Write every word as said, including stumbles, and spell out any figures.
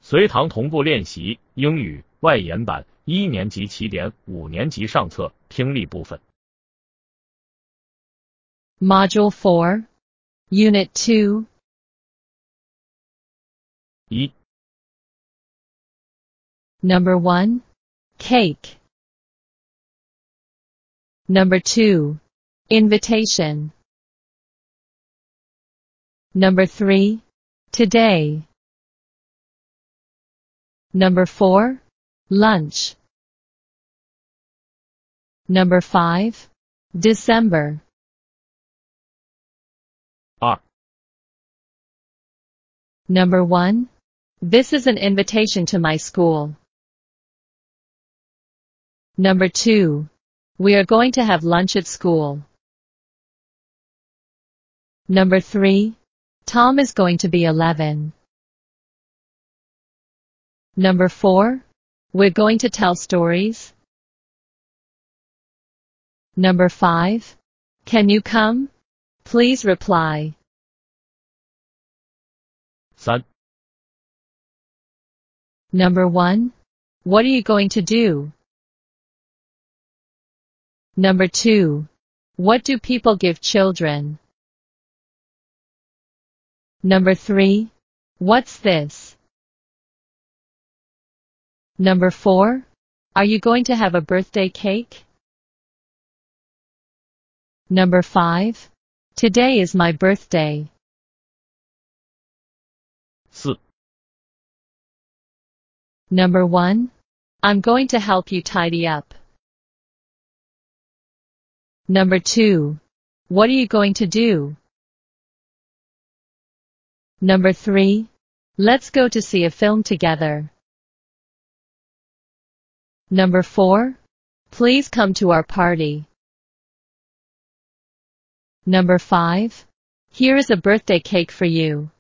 随堂同步练习英语外研版一年级起点五年级上册听力部分。 Module four, Unit two. 一 Number one, cake. Number two, invitation. Number three, today. Number four, lunch. Number five, December. 二 Number one, this is an invitation to my school. Number two, we are going to have lunch at school. Number three, Tom is going to be eleven. Number four, we're going to tell stories. Number five, can you come? Please reply. 三 Number one, what are you going to do? Number two, what do people give children? Number three, what's this? Number four, are you going to have a birthday cake? Number five, today is my birthday. 四 Number one, I'm going to help you tidy up. Number two, what are you going to do? Number three, let's go to see a film together. Number four, please come to our party. Number five, here is a birthday cake for you.